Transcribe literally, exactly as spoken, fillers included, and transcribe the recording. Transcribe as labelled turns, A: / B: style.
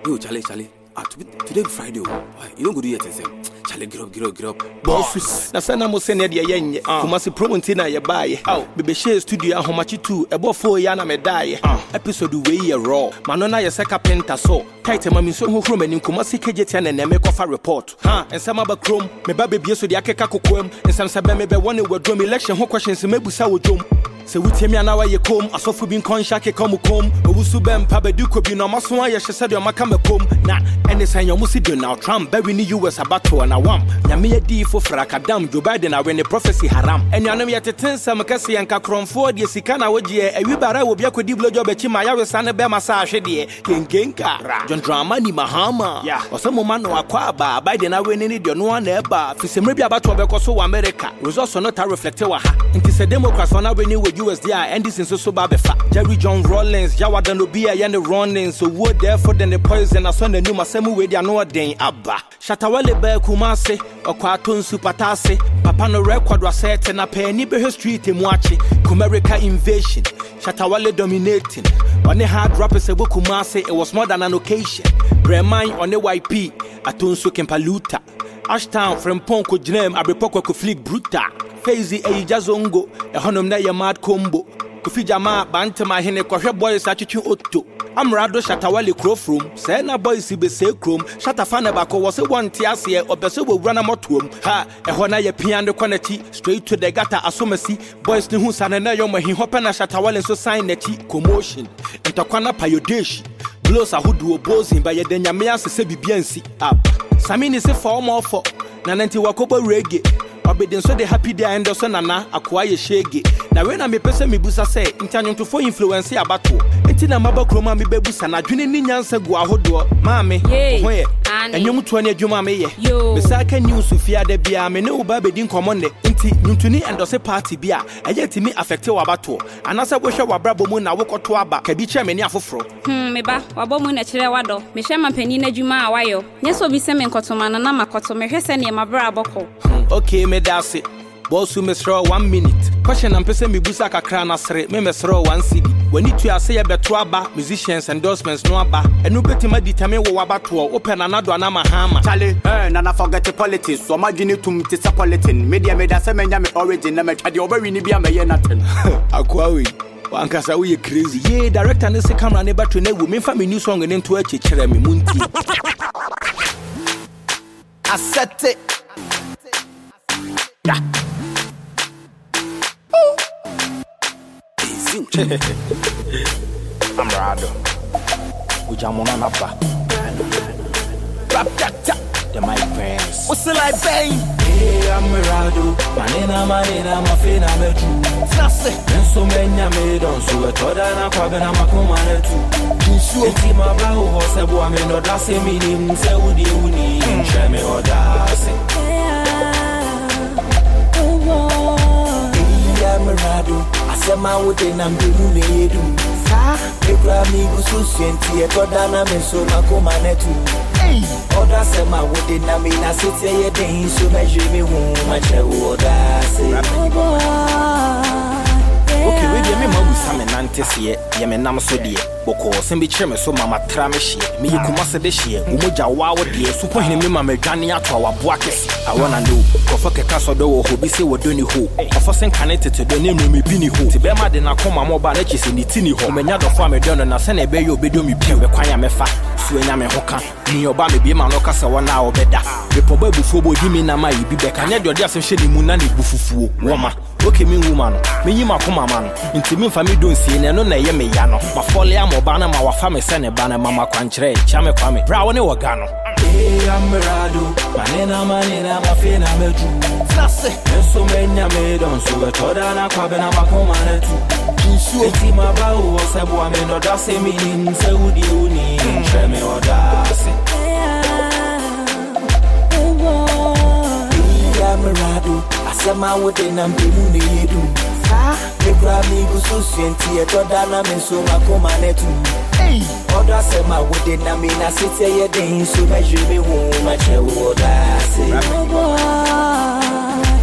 A: Yo, Charlie, Charlie. Ah, today Friday. You don't go do yet. Charlie, get up, get up, get up.
B: Boss, na sana mo send ya yenye. Kumasi promote na ya buy. Bebe share studio how much two. Ebo four ya na me die. Episode we ye raw. Manona ya seka penta so. Tight mami so ho from enim kumasi kejetia na me kofa report. Ha, ensama ba chrome. Me ba bebie so de akeka kokoam. Ensam sabe me be one we drum election ho questions me busa wo dwom. Se wutie mi anawa ye kom asofu bi nkonhya ke kom kom owusu bem pa beduko bi no maso aye hyese de maka makom na ene san yo musi Donald Trump be ni U S abato na wam nyame ye di fo frakadam Joe Biden awe ne prophecy haram enuanom ye tetensam kase yanka kromfo de sika na wogie awibara wo bia kodi blojo be chi ma yawe san be masa ahwe de kenkenka John Dramani Mahama osemo ma no akwa ba Biden awe ne de no na eba fisemre bi abato be koso wa America results no ta reflect wa ha nti se Democrats na we ni U S D I and this is so bad Jerry John Rollins Yawadan Obia and the running so wood therefore then the poison I saw the new masemu we dia no den abba Shatawale be Kumase okwaton supatase papa no record was set na penny be street muachi Kumerica invasion Shatawale dominating on the hard rappers ebo Kumase it was more than an occasion Bremine on the Y P atonso kempaluta Ashtown from Ponko Jnem Abrepoko ko flick bruta Fazy Ejazongo e honom na ye mad combo Kofi Jama bantama hene kwahwe boys atwetwe otto Amrado Shatawale Crofrom say na boys be say krom Shatafana bako was one tiase obese wo wura na motom ha e ho na ye piando kwanati straight to the gutter asomasi boys ni hu sana na yo mahi hope na Shatawale so sign na ti commotion entokwana payodeshi blows ahodu obozin ba ye danyame asese bibiansi up Samini se for more for na nanti wakobo reggae Obedin so the happy day and so nana akwa ye shege na we na me pese me busa say intanyonto for influence abato enti na maba kroma me bebusa na dwene ni nyansa gu ahodo maame ho ye enyom to na adwuma me ye me saka news fia da bia me ne oba bedin komonne enti nyuntuni endose party bia eye timi affect wa abato anasa wo hwe wabrabo mu na wokoto aba kabi che me ne afoforo
C: hm me ba wabo mu na kire wado me hwe mampani na adwuma a wayo nyeso bi se me nkotoma na na makoto me hwe se ne mabra aboko
A: okay me that's it boss who mesro one minute question am pese me busa kakra na sere me mesro one C D when it you say beto aba musicians endorsements no aba enu betima determine wo wabato open anado na mahama
D: Charlie eh na na forget politics so imagine tum te sa politics media media say menya me origin na me twade obawi ni bia me ye naten
A: akwa we wankasa we crazy ye director ne se camera ne batwe na wu me fa me new song ne nto achi kire me munti
D: asset
A: yeah. Oh. I'm Rado. Ujamona napa. Rap that the my friends. What's the like bang? Hey, I'm Rado. Manina manina mafina metu. Flase. Enso menya me don so we toda na kwa be na makoma na tu. Kinsu eti ma bra ho se bo ame no da se minim se udi uni. Ncheme odase.
E: Mirado, I said my wood and I'm doing it. The Grammy was so senti, a Godana Meso, Macoma Netu. Oda said my wood and I mean, I sit here a day, so measure me home, my child.
A: Okay, we get me mama some nantes here, Yemenam so dear, Boko, Sembi Cheme, so Mama Tramish, me Kumasa this year, Umuja Wow, dear, super him, Mamma Gania to our Buakes. I wanna know, Kofaka Castle, who be say what doing who, or for send connected to the name me Bini who, Tibema did not come mobile edges in the tinny home, and other farm a donor, and send a bay, you be doing me, Quaya Mefa, Swayame Hoka, Neo Bami be my Nocasa one hour better. The Pobo Fubo, Himina, my be back, and your just shady Munani Bufu, Woma. Okay, me woman, me you ma come man. Into me for me don't see and no na ye me yano. Ma folly am obana ma wa family send a banner mama quantre, chame kwame, brown e wagano.
E: Hey, I'm Mirado, manina manina mafina metu. Flase, enso menya me don so we toda na kwa be na makoma na tu. Kinsu eti ma ba wo se bo ame no da se minim se udi uni. Cheme odase. Mirado, I said my wood and I'm doing it. The Grammy was so senti, a Godana Meso, Macoma Netu. Oda said my wood and I mean, I sit here a day, so measure me home, my child.